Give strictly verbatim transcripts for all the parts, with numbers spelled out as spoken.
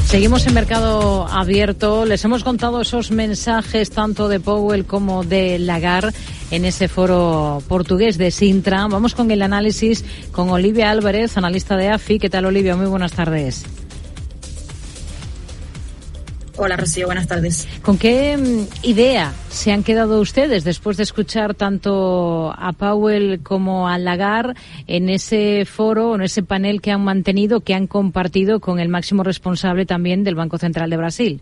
Seguimos en Mercado Abierto. Les hemos contado esos mensajes tanto de Powell como de Lagarde en ese foro portugués de Sintra. Vamos con el análisis con Olivia Álvarez, analista de A F I. ¿Qué tal, Olivia? Muy buenas tardes. Hola, Rocío, buenas tardes. ¿Con qué idea se han quedado ustedes después de escuchar tanto a Powell como a Lagarde en ese foro, en ese panel que han mantenido, que han compartido con el máximo responsable también del Banco Central de Brasil?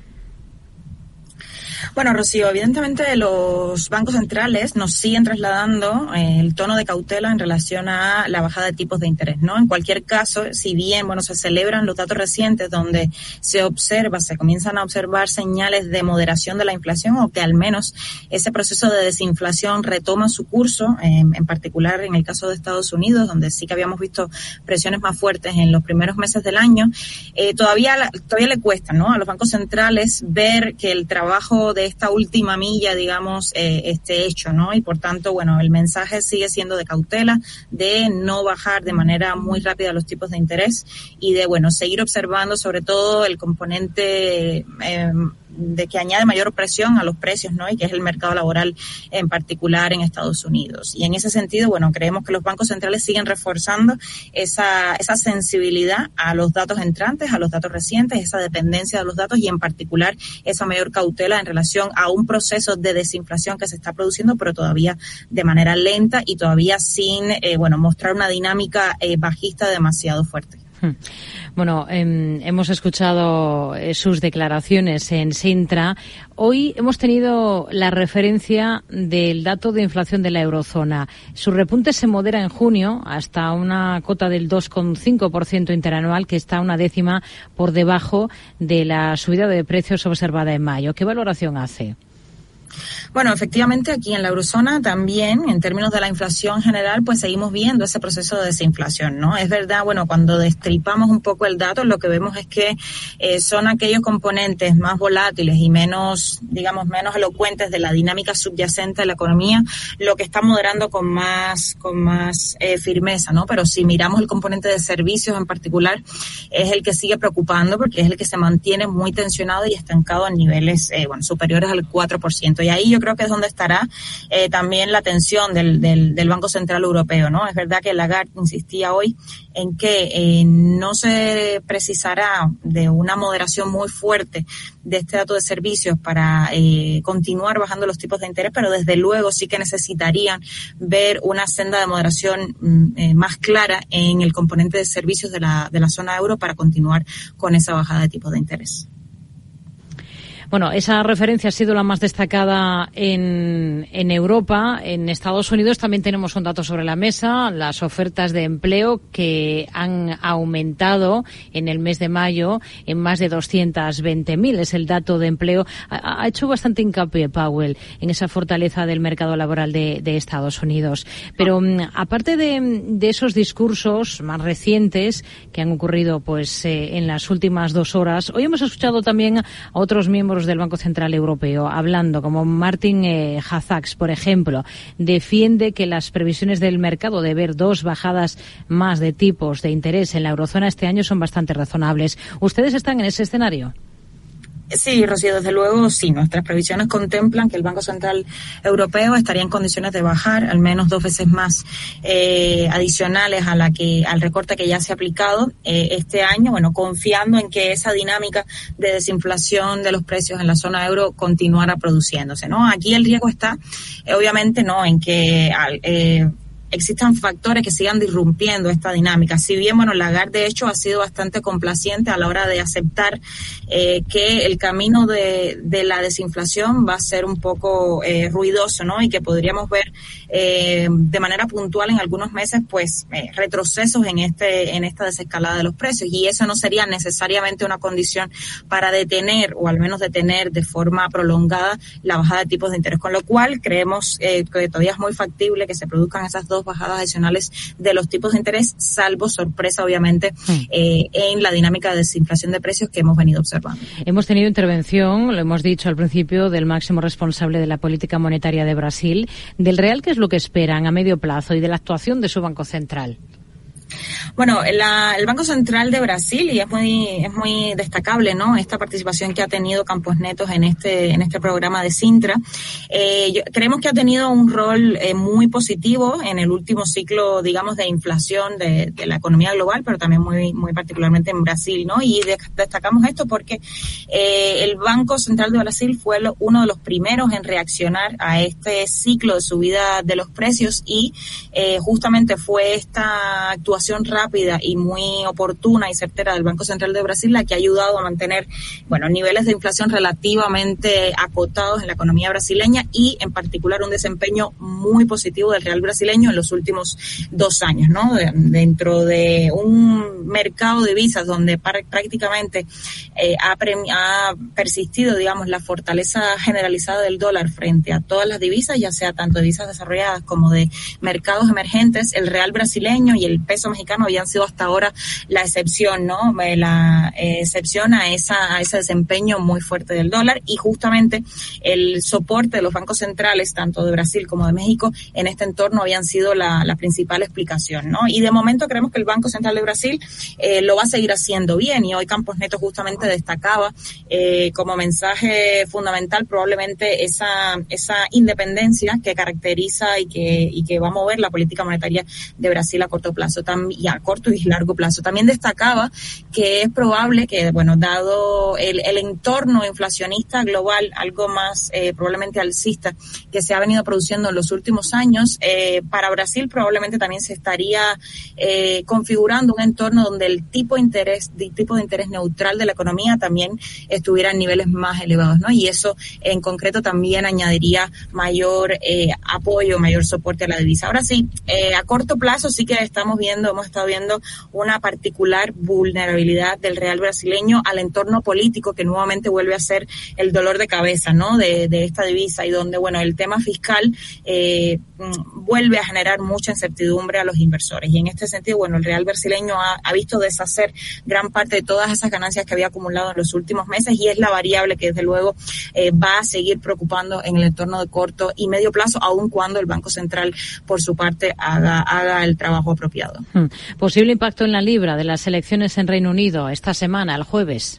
Bueno, Rocío, evidentemente los bancos centrales nos siguen trasladando eh, el tono de cautela en relación a la bajada de tipos de interés, ¿no? En cualquier caso, si bien, bueno, se celebran los datos recientes donde se observa, se comienzan a observar señales de moderación de la inflación, o que al menos ese proceso de desinflación retoma su curso, eh, en particular en el caso de Estados Unidos, donde sí que habíamos visto presiones más fuertes en los primeros meses del año, eh, todavía, todavía le cuesta, ¿no?, a los bancos centrales ver que el trabajo de esta última milla, digamos, eh, esté hecho, ¿no? Y por tanto, bueno, el mensaje sigue siendo de cautela, de no bajar de manera muy rápida los tipos de interés y de, bueno, seguir observando sobre todo el componente eh, de que añade mayor presión a los precios, ¿no? Y que es el mercado laboral en particular en Estados Unidos. Y en ese sentido, bueno, creemos que los bancos centrales siguen reforzando esa, esa sensibilidad a los datos entrantes, a los datos recientes, esa dependencia de los datos y en particular esa mayor cautela en relación a un proceso de desinflación que se está produciendo, pero todavía de manera lenta y todavía sin, eh, bueno, mostrar una dinámica eh, bajista demasiado fuerte. Bueno, eh, hemos escuchado eh, sus declaraciones en Sintra. Hoy hemos tenido la referencia del dato de inflación de la eurozona. Su repunte se modera en junio hasta una cota del dos coma cinco por ciento interanual, que está una décima por debajo de la subida de precios observada en mayo. ¿Qué valoración hace? Bueno, efectivamente aquí en la eurozona también, en términos de la inflación general, pues seguimos viendo ese proceso de desinflación, ¿no? Es verdad, bueno, cuando destripamos un poco el dato, lo que vemos es que eh, son aquellos componentes más volátiles y menos, digamos, menos elocuentes de la dinámica subyacente de la economía, lo que está moderando con más, con más eh, firmeza, ¿no? Pero si miramos el componente de servicios en particular, es el que sigue preocupando porque es el que se mantiene muy tensionado y estancado en niveles, eh, bueno, superiores al cuatro por ciento. Y ahí yo creo que es donde estará eh, también la atención del, del, del Banco Central Europeo, ¿no? Es verdad que Lagarde insistía hoy en que eh, no se precisará de una moderación muy fuerte de este dato de servicios para eh, continuar bajando los tipos de interés, pero desde luego sí que necesitarían ver una senda de moderación eh, más clara en el componente de servicios de la, de la zona euro para continuar con esa bajada de tipos de interés. Bueno, esa referencia ha sido la más destacada en, en Europa. En Estados Unidos también tenemos un dato sobre la mesa, las ofertas de empleo que han aumentado en el mes de mayo en más de doscientos veinte mil. Es el dato de empleo. Ha, ha hecho bastante hincapié Powell en esa fortaleza del mercado laboral de, de Estados Unidos. Pero aparte de, de esos discursos más recientes que han ocurrido pues eh, en las últimas dos horas, hoy hemos escuchado también a otros miembros del Banco Central Europeo hablando, como Martin eh, Hazax, por ejemplo, defiende que las previsiones del mercado de ver dos bajadas más de tipos de interés en la eurozona este año son bastante razonables. ¿Ustedes están en ese escenario? Sí, Rocío, desde luego sí. Nuestras previsiones contemplan que el Banco Central Europeo estaría en condiciones de bajar al menos dos veces más eh, adicionales a la que al recorte que ya se ha aplicado eh, este año. Bueno, confiando en que esa dinámica de desinflación de los precios en la zona euro continuara produciéndose, ¿no? Aquí el riesgo está, eh, obviamente, no en que eh, existan factores que sigan disrumpiendo esta dinámica. Si bien, bueno, Lagarde de hecho ha sido bastante complaciente a la hora de aceptar eh, que el camino de, de la desinflación va a ser un poco eh, ruidoso, ¿no? Y que podríamos ver eh, de manera puntual en algunos meses, pues, eh, retrocesos en este, en esta desescalada de los precios. Y eso no sería necesariamente una condición para detener, o al menos detener de forma prolongada, la bajada de tipos de interés. Con lo cual, creemos eh, que todavía es muy factible que se produzcan esas dos bajadas adicionales de los tipos de interés, salvo sorpresa, obviamente, eh, en la dinámica de desinflación de precios que hemos venido observando. Hemos tenido intervención, lo hemos dicho al principio, del máximo responsable de la política monetaria de Brasil. Del real, ¿qué es lo que esperan a medio plazo y de la actuación de su Banco Central? Bueno, la, el Banco Central de Brasil, y es muy es muy destacable, ¿no?, esta participación que ha tenido Campos Netos en este en este programa de Sintra. Eh, yo, creemos que ha tenido un rol eh, muy positivo en el último ciclo, digamos, de inflación de, de la economía global, pero también muy muy particularmente en Brasil, ¿no? Y de, destacamos esto porque eh, el Banco Central de Brasil fue lo, uno de los primeros en reaccionar a este ciclo de subida de los precios y eh, justamente fue esta actuación rápida y muy oportuna y certera del Banco Central de Brasil la que ha ayudado a mantener, bueno, niveles de inflación relativamente acotados en la economía brasileña y en particular un desempeño muy positivo del real brasileño en los últimos dos años, ¿no? De, dentro de un mercado de divisas donde prácticamente eh, ha, ha persistido, digamos, la fortaleza generalizada del dólar frente a todas las divisas, ya sea tanto de divisas desarrolladas como de mercados emergentes, el real brasileño y el peso mexicano habían sido hasta ahora la excepción, ¿no? La eh, excepción a esa a ese desempeño muy fuerte del dólar, y justamente el soporte de los bancos centrales, tanto de Brasil como de México, en este entorno habían sido la, la principal explicación, ¿no? Y de momento creemos que el Banco Central de Brasil eh, lo va a seguir haciendo bien, y hoy Campos Netos justamente destacaba eh, como mensaje fundamental probablemente esa esa independencia que caracteriza y que y que va a mover la política monetaria de Brasil a corto plazo también, y a corto y largo plazo. También destacaba que es probable que, bueno, dado el, el entorno inflacionista global, algo más eh, probablemente alcista que se ha venido produciendo en los últimos años, eh, para Brasil probablemente también se estaría eh, configurando un entorno donde el tipo de interés, el tipo de interés neutral de la economía también estuviera en niveles más elevados, ¿no? Y eso en concreto también añadiría mayor eh, apoyo, mayor soporte a la divisa. Ahora sí, eh, a corto plazo sí que estamos viendo, hemos estado viendo una particular vulnerabilidad del real brasileño al entorno político que nuevamente vuelve a ser el dolor de cabeza, ¿no?, de, de esta divisa, y donde, bueno, el tema fiscal eh, vuelve a generar mucha incertidumbre a los inversores. Y en este sentido, bueno, el real brasileño ha, ha visto deshacer gran parte de todas esas ganancias que había acumulado en los últimos meses, y es la variable que desde luego eh, va a seguir preocupando en el entorno de corto y medio plazo, aun cuando el Banco Central, por su parte, haga, haga el trabajo apropiado. Hmm. Posible impacto en la libra de las elecciones en Reino Unido esta semana, el jueves.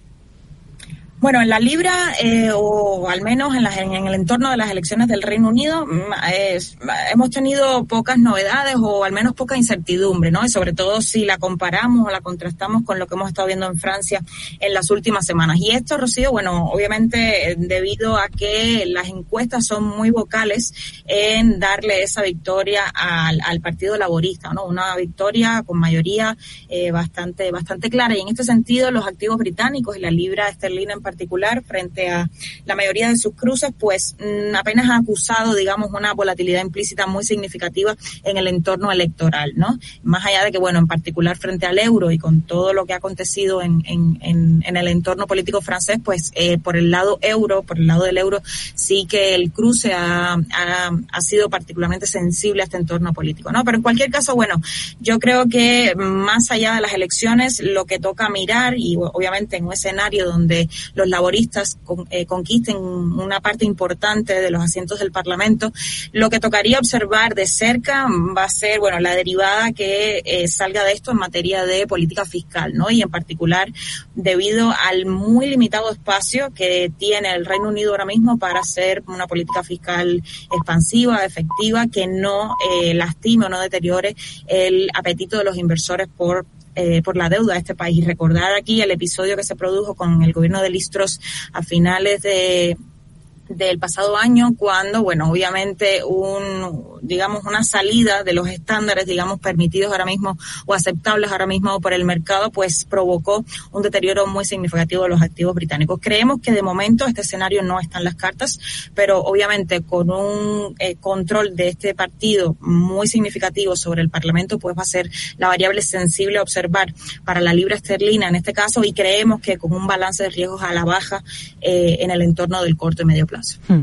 Bueno, en la libra, eh, o al menos en, la, en el entorno de las elecciones del Reino Unido, es, hemos tenido pocas novedades o al menos poca incertidumbre, ¿no? Y sobre todo si la comparamos o la contrastamos con lo que hemos estado viendo en Francia en las últimas semanas. Y esto, Rocío, bueno, obviamente debido a que las encuestas son muy vocales en darle esa victoria al, al Partido Laborista, ¿no? Una victoria con mayoría eh, bastante bastante clara. Y en este sentido, los activos británicos y la libra esterlina en particular, frente a la mayoría de sus cruces, pues apenas ha acusado, digamos, una volatilidad implícita muy significativa en el entorno electoral, ¿no? Más allá de que, bueno, en particular frente al euro y con todo lo que ha acontecido en, en, en, en el entorno político francés, pues eh, por el lado euro, por el lado del euro, sí que el cruce ha, ha, ha sido particularmente sensible a este entorno político, ¿no? Pero en cualquier caso, bueno, yo creo que más allá de las elecciones, lo que toca mirar, y obviamente en un escenario donde los laboristas con, eh, conquisten una parte importante de los asientos del Parlamento, lo que tocaría observar de cerca va a ser, bueno, la derivada que eh, salga de esto en materia de política fiscal, ¿no? Y en particular debido al muy limitado espacio que tiene el Reino Unido ahora mismo para hacer una política fiscal expansiva, efectiva, que no eh, lastime o no deteriore el apetito de los inversores por Eh, por la deuda de este país. Y recordar aquí el episodio que se produjo con el gobierno de Liz Truss a finales de del pasado año, cuando, bueno, obviamente un, digamos, una salida de los estándares, digamos, permitidos ahora mismo o aceptables ahora mismo por el mercado, pues provocó un deterioro muy significativo de los activos británicos. Creemos que de momento este escenario no está en las cartas, pero obviamente con un eh, control de este partido muy significativo sobre el Parlamento, pues va a ser la variable sensible a observar para la libra esterlina en este caso, y creemos que con un balance de riesgos a la baja eh, en el entorno del corto y medio plazo.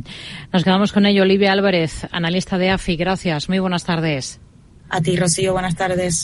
Nos quedamos con ello. Olivia Álvarez, analista de A F I. Gracias. Muy buenas tardes. A ti, Rocío. Buenas tardes.